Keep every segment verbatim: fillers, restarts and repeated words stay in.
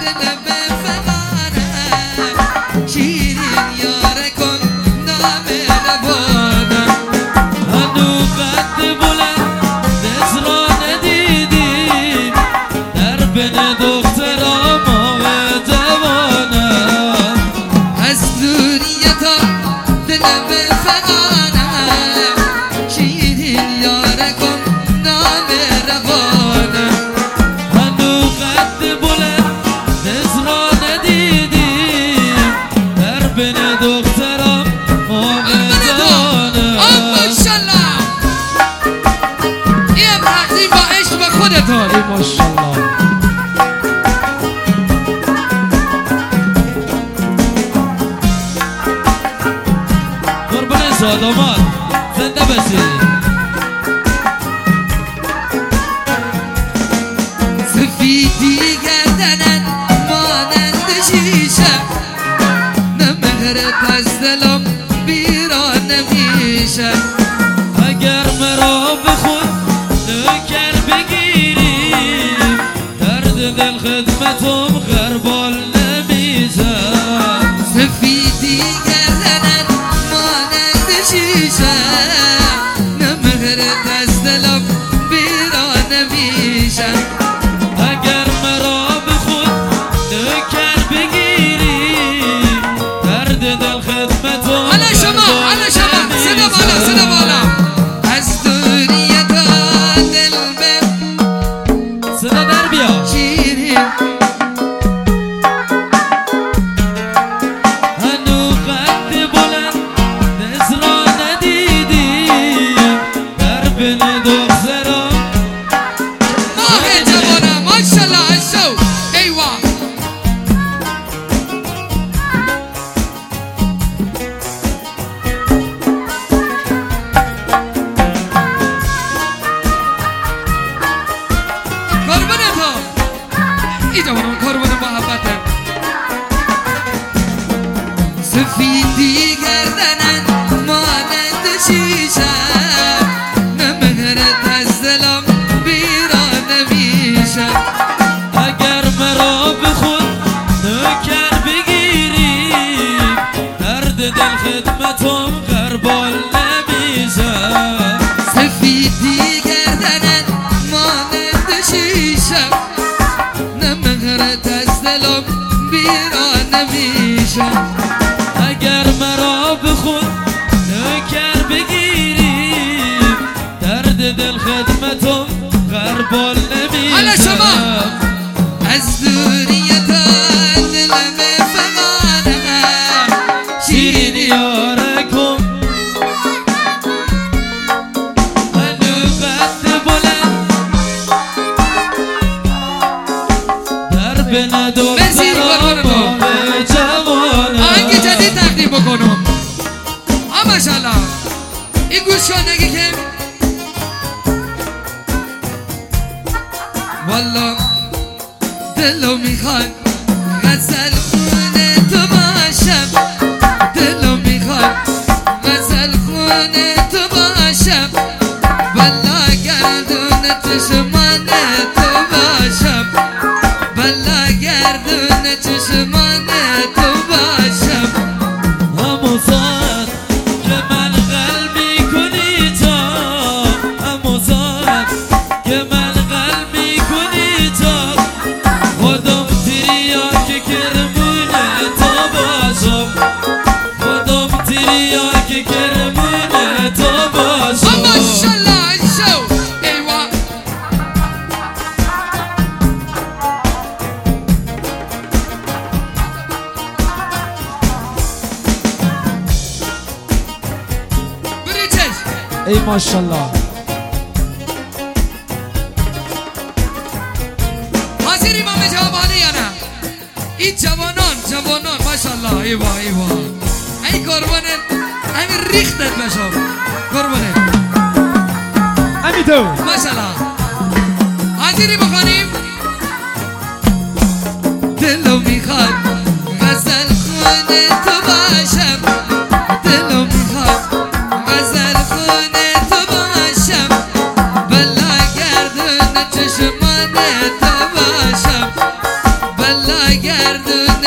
داماد زنده بسی سفیدی گردنن مانند شیشه نمهرت از دلم بیران نمیشه اگر مرا به خود نوکر بگیری درد دل خدمتم غربال نمیشه سفیدی گردنن مانند شیشه نمهرت از دلم بیران نمیشه اگر مرا به خود نوکر بگیری درد دل خدمتم حالا شما حالا شما صدا بالا صدا بالا از دنیا تا دل به صدا در بیا شیرین هنو قد بلند نز را ندیدی در بین دختران ماه جوانم ماشالله اشو ایوا قربونه تو ای جوانم قربونه محبته سفیدی گردنن مانند شیشه نمهرت از دلم بیران نمیشه اگر مرا به خود نوکر بگیری درد دل خدمتم غربال نمیشه سفیدی گردنن مانند شیشه نمهرت از دلم بیران نمیشه اگر مرا به خود نوکر بگیری درد دل خدمتم غربال نمیشه حالا شما از دوری تا دلم فغانه شیرین یارکم هنو قد بلند در بین مرسی دختران بکنم. ماه جوانم آهنگ جدید تقدیم بکنم آ ماشالله این گوش کن نگه که والا دلو میخواد غزل خونه تو باشم دلو میخواد غزل خونه تو باشم والا گردون چشمان تو باشم والا گردون چشمان تو باشم همون ساعت که من قلبی کنی تا همون ساعت که من قلبی کنی تا خودم تریا که کرمونه تا باشم خودم تریا که کرمونه تا باشم ماشالله شو ایوا بریچش ای ماشالله حاضری ما به جوابانه یا نه این جوانان جوانان ماشالله ایوا ایوا ای قربانه همین ریختت بشم قربانه همین تو ماشالله حاضری بخوانیم دلو میخواد غزل خونه تو باشم دلو میخواد غزل خونه تو باشم بلا گردون چشمان تو باشم بلا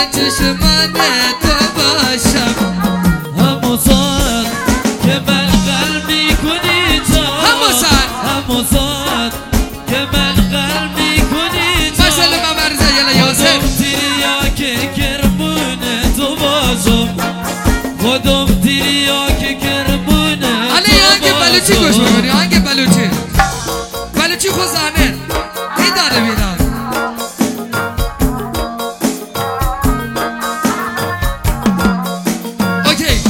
چشمان تو باشم همو ساعت که من قلب میکنی تا همو ساعت همو ساعت که من قلب میکنی تا مثل ممرزه یلا یاسر خودم تریا که کرمونه تو باشم خودم تریا که کرمونه حالا یه آنگه بلوچی گوش بکنی آنگه بلوچی بلوچی خوزانه ای داره بیدار اوکی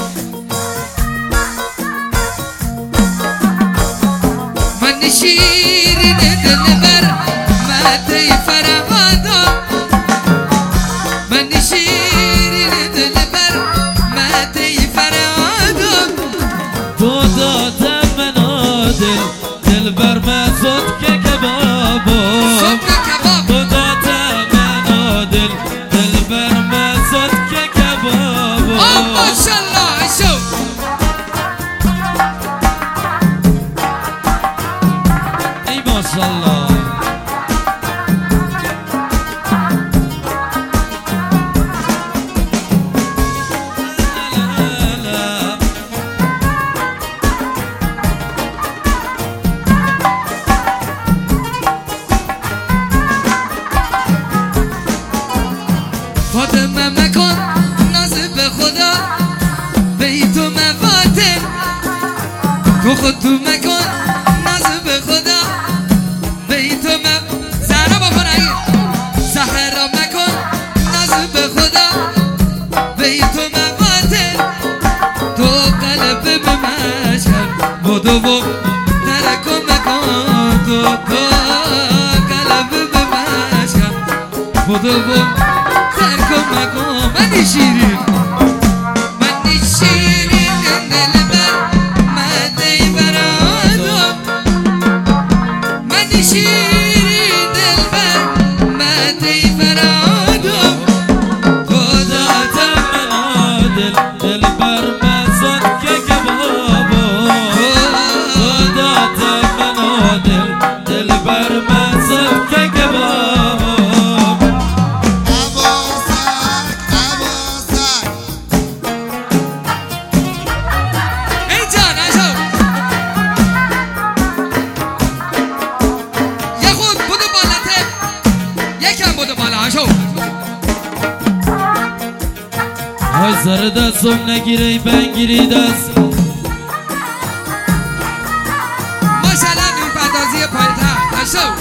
من شیرین دلبر مدهی فرهادم من شیرین دلبر مدهی فرهادم تو دادم من آدل دل بر مزد که کبابا صبح کباب تو دادم من آدل دل بر مزد که کبابا آه ماشالله شو ای ماشالله فاطمه مکن ناز به خدا به تو مفاتن تو خود تو مکن ناز به خدا به تو مف زهرا بکن اگه زهرا مکن ناز به خدا به تو مفاتن تو قلب به مشکن بودو بو ترکو مکن تو تو قلب به مشکن بودو بو ترکو مکن من شیرین من شیرین دلبر مدهی فرهادم من شیرین دلبر مدهی فرهادم دادم من آدل دل بر مزد که کبابا تو دادم من آدل دل بر مزد که کبابا ای جان اشو یه خود بودو بالته یکم بودو بالا اشو های سر دستم نگیره بنگیری دست ماشالله نور پردازی پایتخت اشو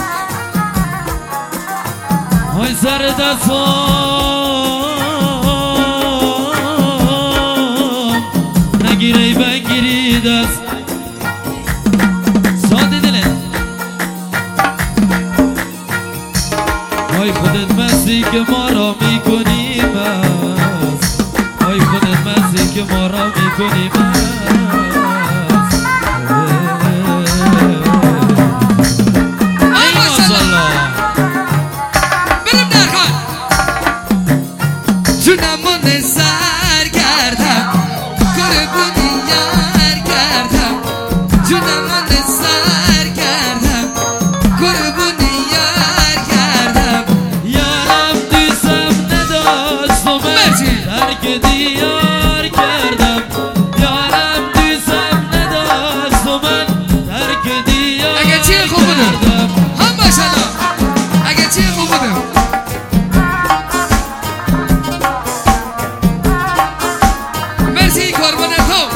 های سر دستم نگیره بنگیری دست ساده دلت های خودت مستی که ما را میکنی مست های خودت مستی که ما را میکنی مست ای ماشالله بریم درخان جونمون سر کردم قربونی یار کردم جونمون سر کردم قربونی یار کردم یارم دوستم نداشت و من ترک دیار کردم یارم دوستم نداشت و من ترک دیار اگه چی خوب بودم کردم هم ماشالله اگه چی خوب بودم مرسی قربان تو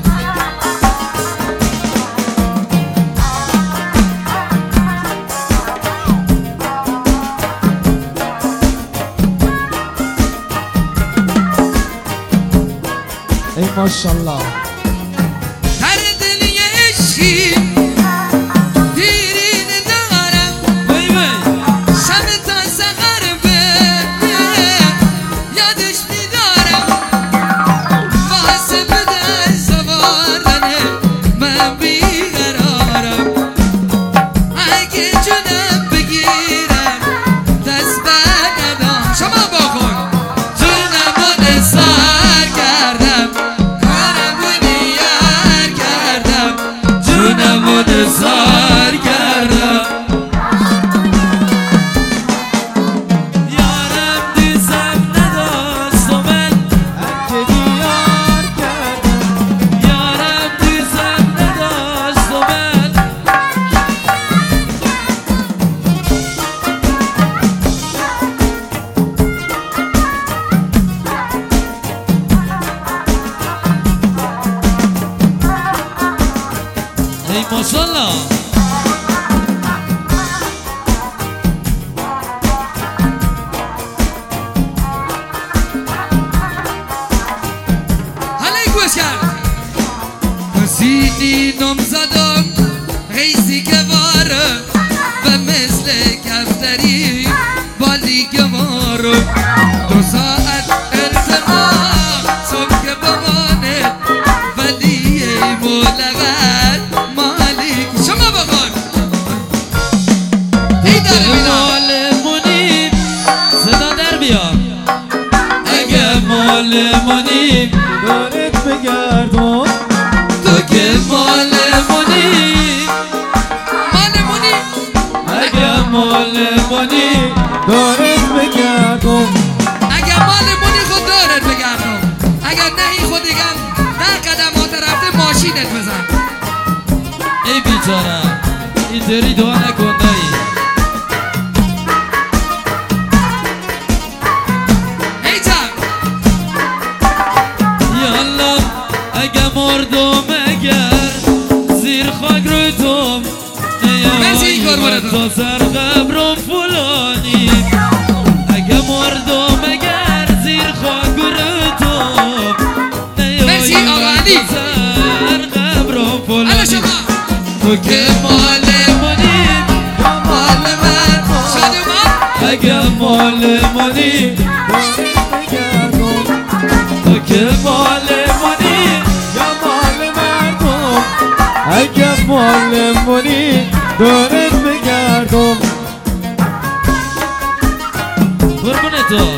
ای ماشالله هر دلی عشقی دیرین دارم وای وای شب تا سحر به یادش میدارم واسه بده سواردن من بیقرارم اگه جونم بگیرم دست بر ندام شما بکن جونمون سر کردم کارمونی یار کردم جونمون سر کردم یارم دوستم کفتری بالی گمارو دو ساعت ارتقا صبح که بمانه ولی مولغت مالی شما بخون ای داره مال منیم صدا در بیا اگه مال منیم دارت بگردم تو که مال منیم مال منیم اگه مال منیم دارت بگردم اگر مال منی خود دارت بگردم اگر نه این خود دیگر در قدمات رفته ماشینت بزن ای بیچاره اینطوری دعا نکن دایی ای جان یالله اگه مردم اگر زیر خاک روی توم مرسی قربونتون. تا سر قبر فلانی اگه مردم اگر زیر خاک روی توم مرسی آقا علی. سر قبر حالا فلانی شما تو که مال منی یا مال من شادی ما اگه مال منی تو که مال منی یا مال مردم اگه مال منی دارت بگردم قربونه تو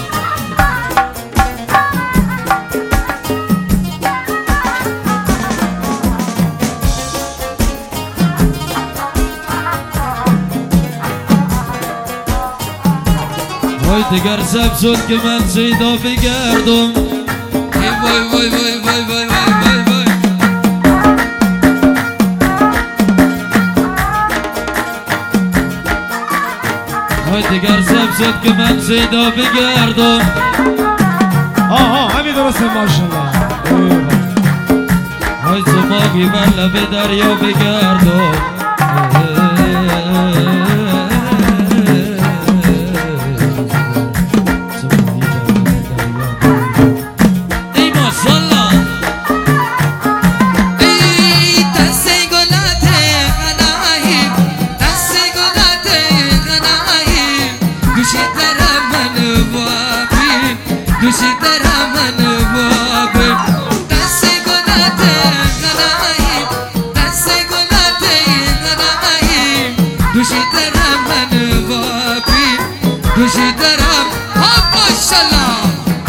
وای دیگر شب شد که من شیدا بگردم ای وای وای وای وای وای وای وای وای وای دیگر شب شد که من شیدا بگردم آها همین درسته ماشالله وای زماگی بر لب دریا بگردم ای ماشالله ای دست گلات غنایی دست گلات غنایی دوشی در من وابی دوشی در من وابی دست گلات غنایی دست گلات غنایی دوشی در من وابی دوشی در ها ماشالله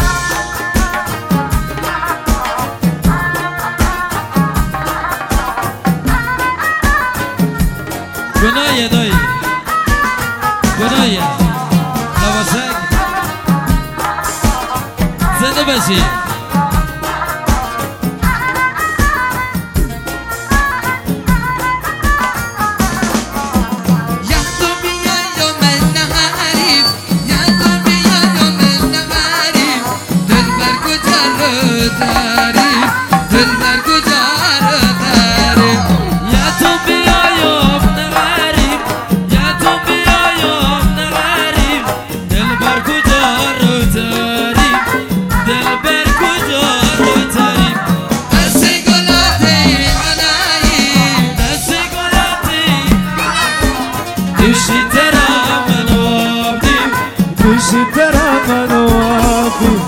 گناه دایی گناه لباسک زنده باشی یا تو بیا و من نهاریم یا تو بیا و من نهاریم دل بر کجا رو داریم دل بر کجا رو داریم یا تو بیایم نغریم یا تو بیایم نغریم دل بر کجا رو داریم دل بر کجا رو داریم دست گلات غنایی دست گلاتی دوشی ترا من آبدیم دوشی ترا منو آبی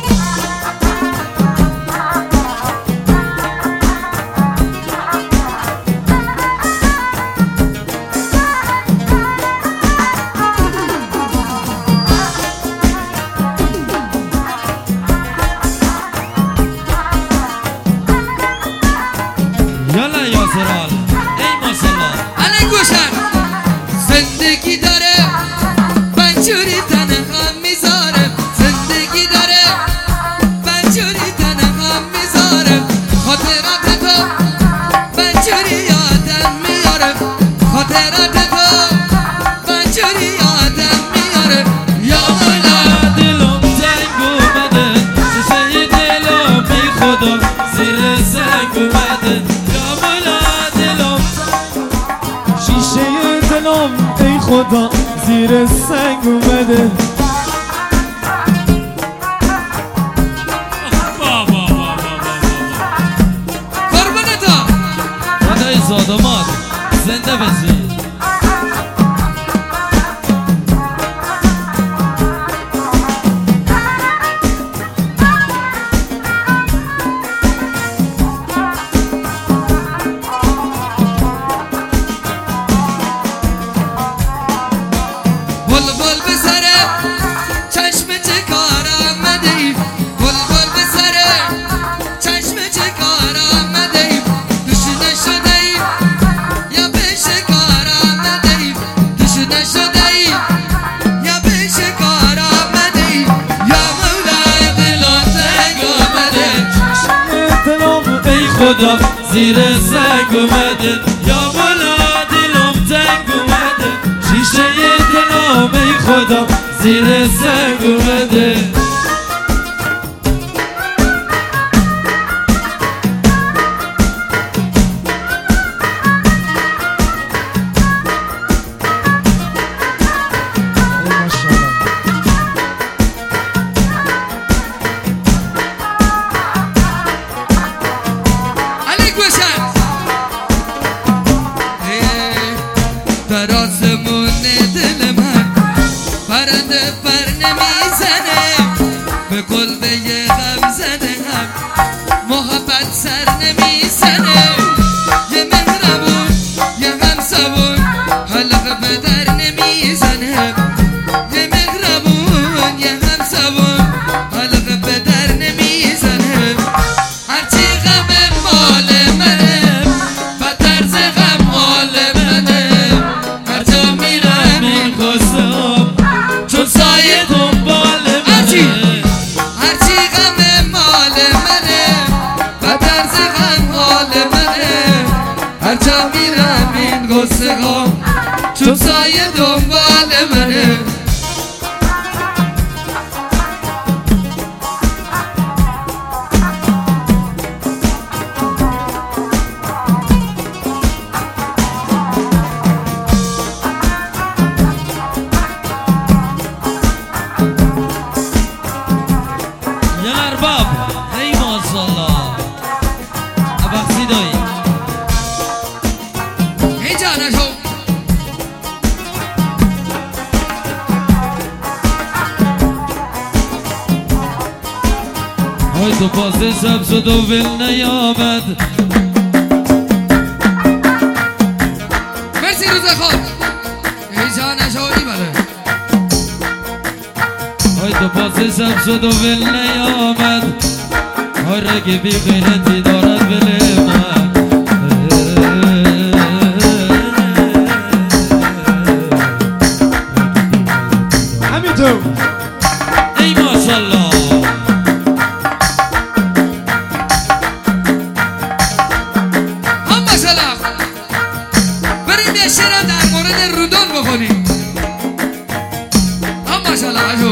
یالا یاسرال ای ماشالله الان گوشن زندگی داره بنجوری تنها میذاره زندگی داره بنجوری تنها میذاره خاطرات تو بنجوری یادم میاره خاطرات تو بنجوری یادم میاره یا مولا دلم تنگ اومده شیشه دلم بی خدا زیر سنگ اومده یا مولا دلم شیشه دلم ای خدا زیر سنگ اومده بابا بابا قربون تو خدای زادمات زنده بشی خدا زیر سنگ اومده یا مولا دلم تنگ اومده شیشه دلم ای خدا زیر سنگ اومده در آسمون دل من پرنده پر نمیزنه به کلبه غم زده هم محبت سر نمیزنه یه مهربون یه هم صبور حلقه به در نمیزنه یه مهربون یه هم صبور حلقه به در نمیزنه هرچی غم مال منه و طرز غم مال منه هر جا میرم این قسم چون سایه دنبال هرچی منه هرچی غم مال منه و طرز غم مال منه هر جا میرم این قصه ها چون سایه دنبال منه یا ارباب ای ماشاءالله ابخسی دایی ای جانشو های تو پاسه شب شد و ول نیامد مرسی روز خود ای جانشو ای بله های تو پاسه شب شد و ول نیامد های رگه بی غیرتی دارد ول من همینطور ای ماشاءالله هم مثلا بریم یه شعرم در مورد رودون بخونیم هم مثلا اشون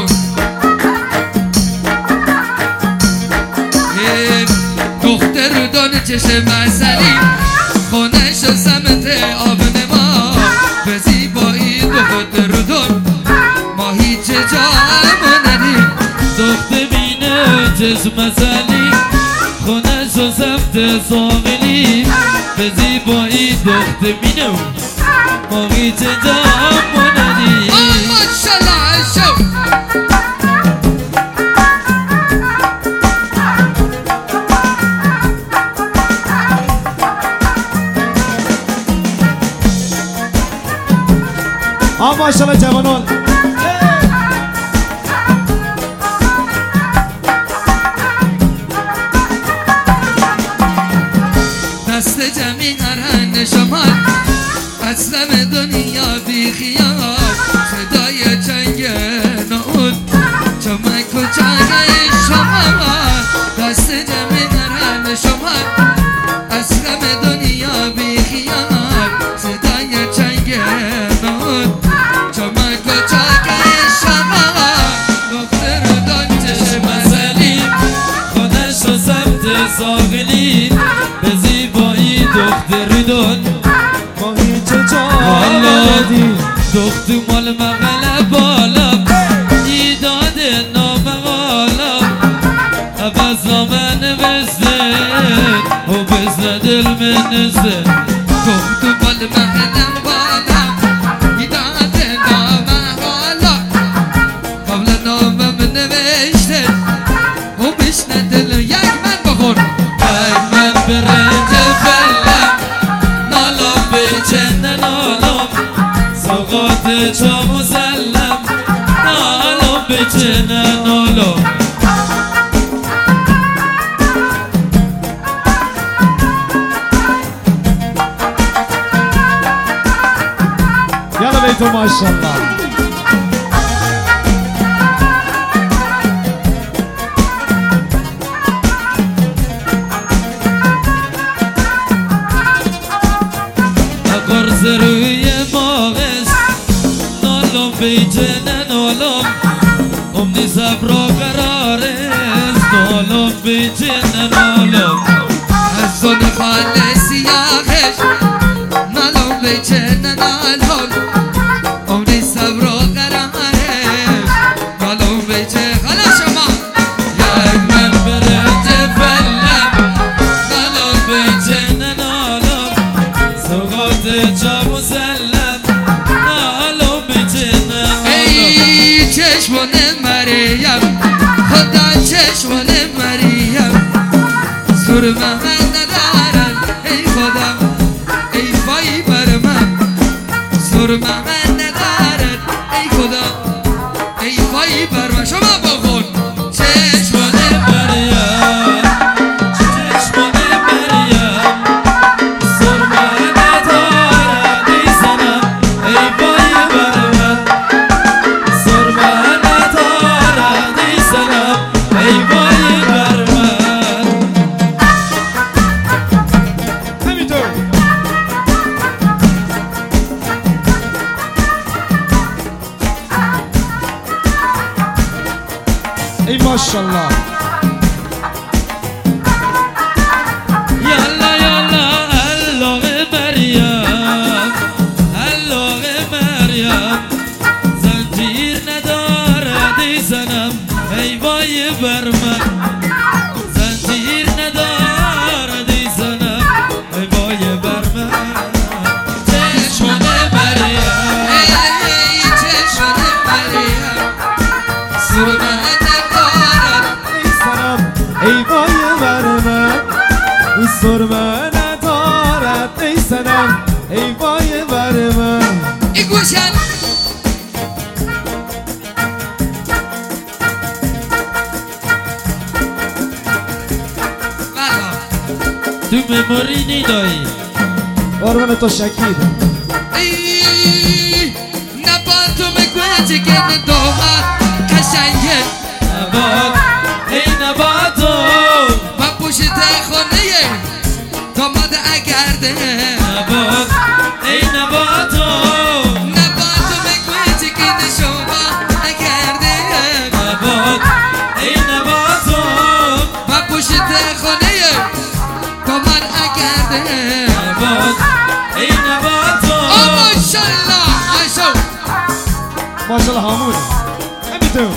دختر رودون چشم مسلی خونش و سمت آب نما به زیبایی دختر رودون ما هیچ جا ندیم دخت بینه چشم مسلی خونش و سمت ساقلی به زیبایی دخت بینه ما هیچ جا ندیم ماشالله اشو آ ماشاءالله جوانان دست جمعی هرهن شمال اصلم دنیا بی خیال صدای چنگ نعود چمک و چنگ شمال دست جمعی هرهن شمال اصلم دنیا بی خیال صدای چنگ نعود چمک و چنگ شمال دختر دان چشم مسلی خودش و سمت ساقلی به زیبایی دخت ردون ما هیچ جا والا ندیم دخت مال مغل بالا ایداد نام غالا عوض نامه نوشته و بزن دل منسته دخت مال مغلم بالا ایداد نام غالا قبل نامم نوشته و بشنه دل یک من بخور ای من برنج فلم نالام به چند نالام سوقات چا مسلم نالام به چند نالام یالا بیتو ماشاءالله الان بیجنن الان امنی صبر و قرار است الان بیجنن الان از اون خالص یاخش نالم بیچنن الان امنی صبر و قرارش نالم بیچه خاله شما یک من برد فلم الان بیجنن الان سوقات جا مسلم الان بیجنن ای چشمان مریم خدا چشمان مریم سرمه من ندارن ای خدا ای وای بر من سرمه من ندارن ای خدا ای وای بر من شما بخون چشمان مریم چشمان مریم سرمه ندارد ای سنم ای بای بر من سرمه ندارد ای سنم ای بای بر من همینطور ای ماشالله یالا یالا علاقه مریم علاقه مریم زنجیر ندارد ای زنم ای وای بر من زنجیر ندارد ای زنم ای وای بر من چشمان مریم ای چشمان مریم سرمه ندارن ای سنم ای وای بر من سرمه ندارد ای سنم ای وای بر من ای گوشن تو مموری نیدایی قربان تو شکید ای نباتو میگویی که ندوما کشنگه نبات ای نباتو و پوشت خونه داماد اگرده نبات ای نباتو نباتو میگویی که نشما اگرده نبات ای نباتو و پوشت خونه داماد اگرده نبات ای نباتو آه ماشالله عشو ماشالله همونه همینطور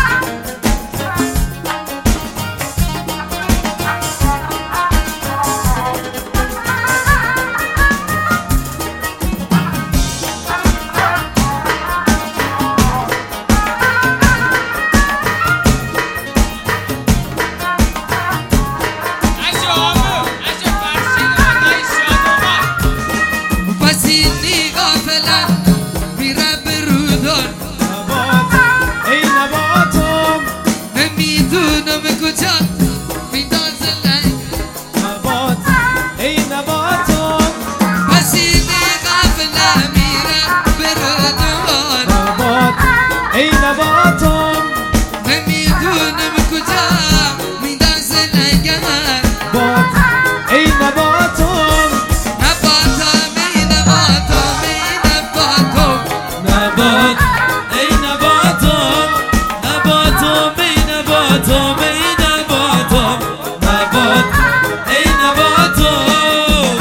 وسیلی غافلن میره برودان نبات ای نباتم نمیدونم کجا میندازن نبات ای نباتم وسیلی غافلن میره برودان نبات ای نباتم نمیدونم کجا میندازن نبات ای نباتم نباتم ای نباتم ای نباتم نبات ای نباتم نباتم ای نباتم ای نباتم نبات ای نباتم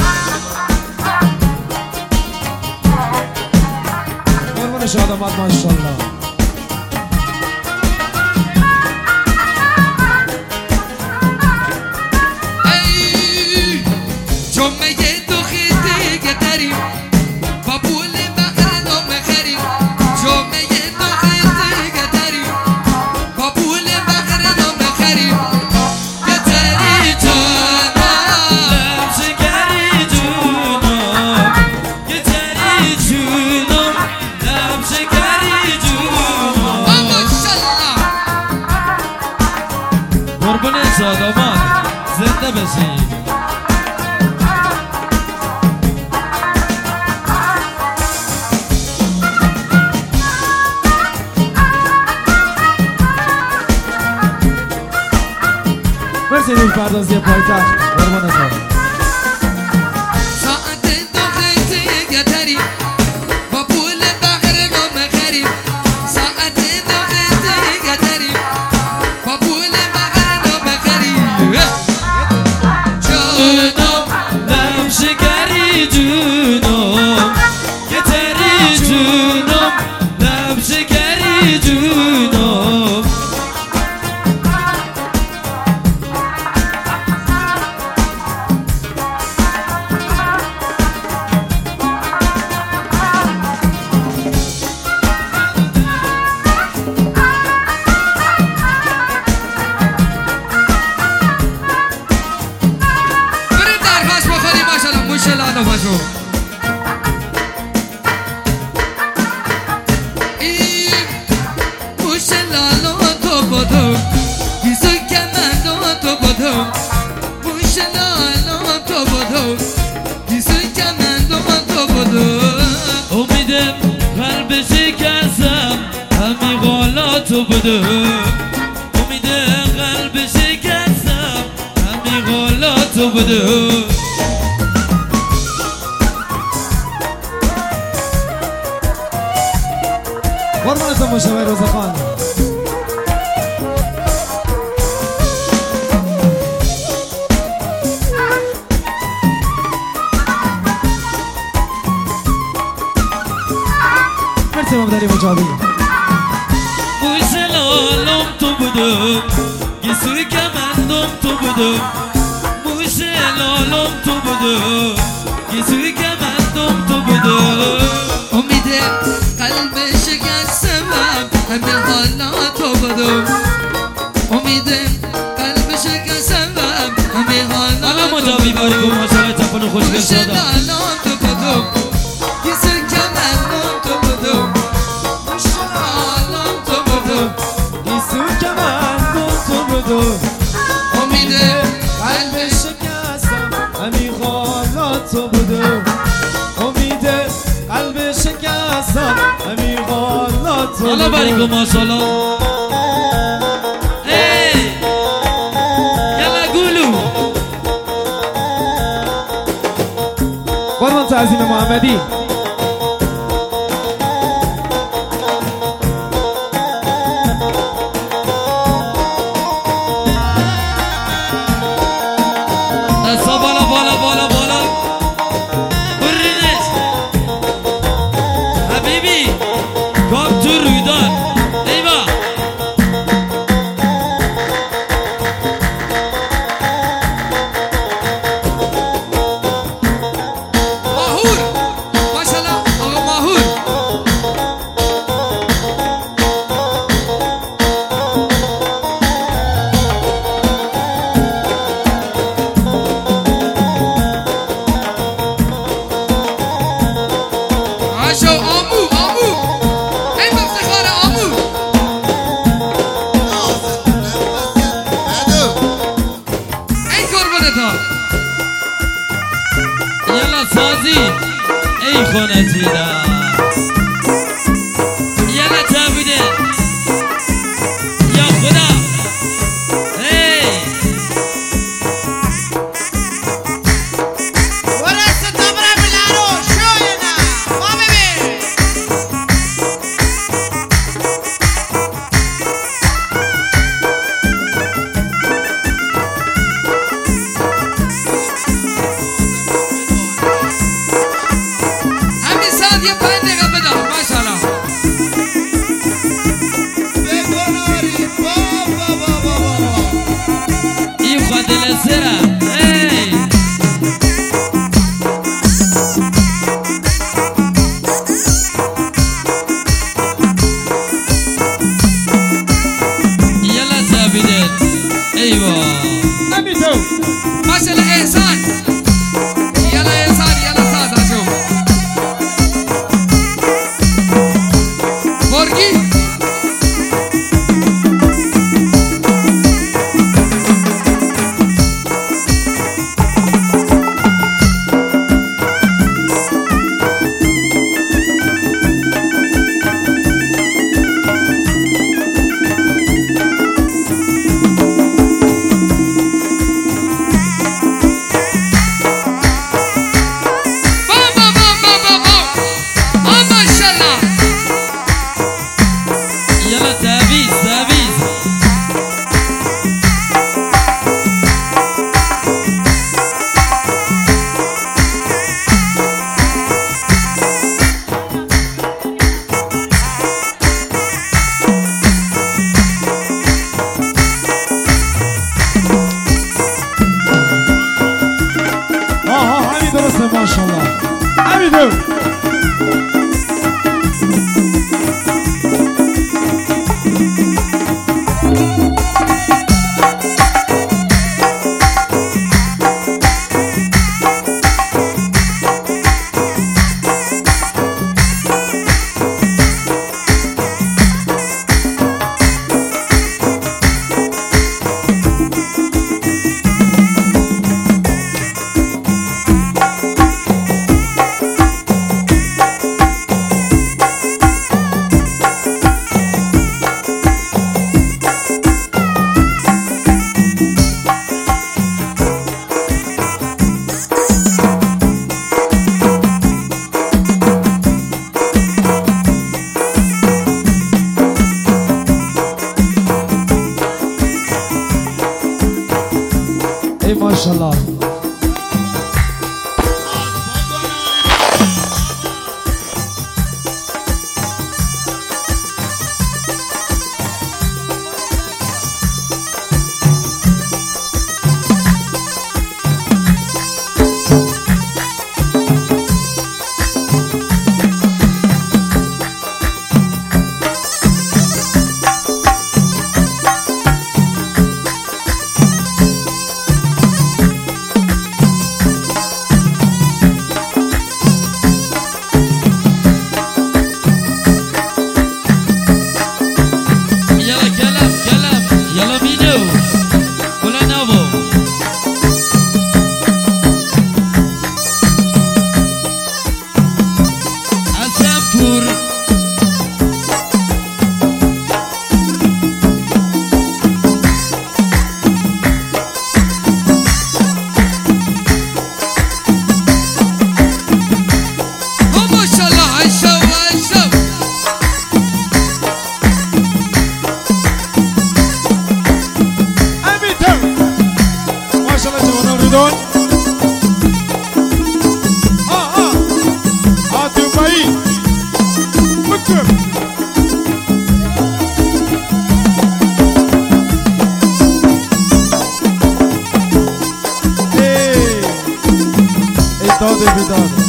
قربان شادمات ماشالله ای جمعه دو خیلی گتریم با پول مخرم خریم جمعه دو خیلی گتریم با پول مخرم خریم گتری جانم لمشگری جونم گتری جونم لمشگری جونم ماشالله قربون شادمان زنده بشی مرسی روی پردازی پایتخت قربان تو ساعت دو خیلی گتریم با پول مخرم قلب شکستم همین غالاتو بده امید قلب شکستم همین غالاتو بده قربانتون باشه آقای رضاخان. مرسی مبدلی مجابی. بوش لالم تو بودم گیسوی کمندم تو بودم بوش لالم تو بودم گیسوی کمندم تو بودم امید قلب شکستم همین حالاتو بدم امید قلب شکستم همین آقا حالاتو مجابی باری گم ماشاءالله تپانو خوشگل بوش شدم لالاتو بدم گیسوی کمندم بدم بوش لالاتو بدم گیسو کمندم تو بدو امید قلب شکستم همین غالاتو بدو امید قلب شکستم همین غالاتو حالا باری گم ماشاءالله ای یلا گولو قربان تعظیم محمدی. دستا بالا بالا بالا بالا برینش حبیبی کام تو رویدان ایوا ماهور ماشاءالله آقا ماهور عاشو آمو آمو ای مفتخار آمو ای قربونتا یلا سازی ای خونه چیده یلا تابیده یا خدا ای همین ساعت یه پنج دقیقه بده ماشاءالله این خود دل سرم ای یلا تابیده ایوا نمیتون ماشاءالله احسان یلا احسان یلا ساعت عاشو برگی بام بام بام بام بام بام آه ماشاءالله یلا تعویض تعویض آها همین درسته ماشاءالله همیدون داده بیداده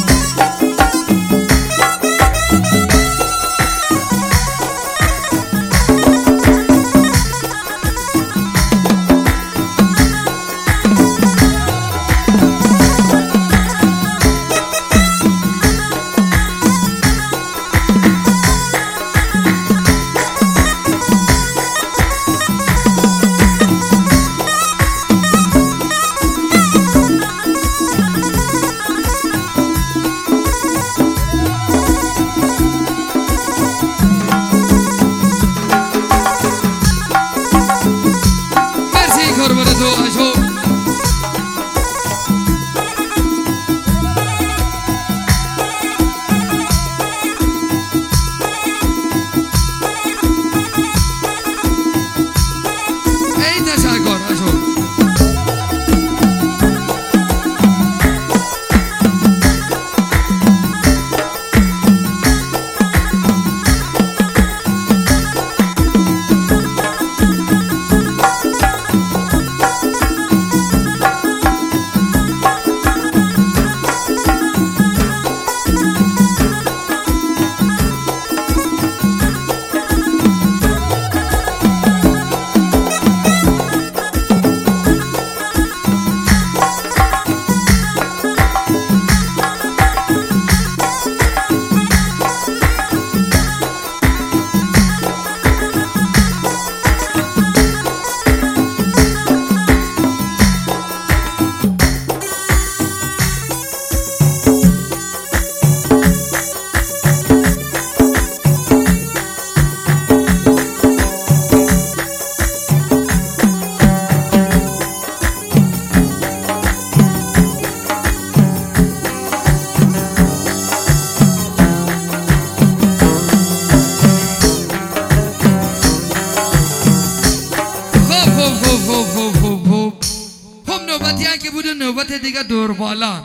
نوبت دیگه دور بالا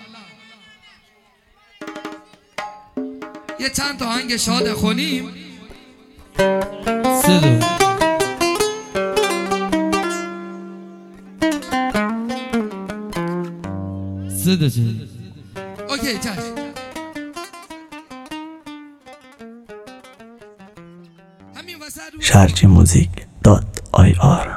یه چند تا آهنگ شاد خونیم صدا صدا چه اوکی چشم شارجی موزیک دات آی آر